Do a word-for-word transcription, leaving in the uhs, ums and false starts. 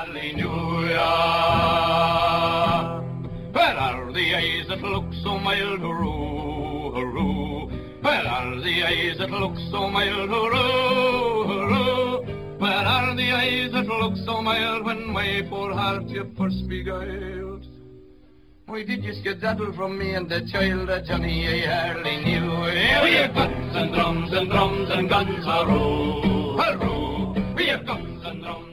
early New Year. Where are the eyes that look so mild, hooroo, hooroo? Where are the eyes that look so mild, hooroo, hooroo? Where are the eyes that look so mild when my poor heart you first beguiled? Why did you skedaddle from me and the child that Johnny I early knew? Here we have guns and drums and drums and guns, hooroo, hooroo. We have guns and drums.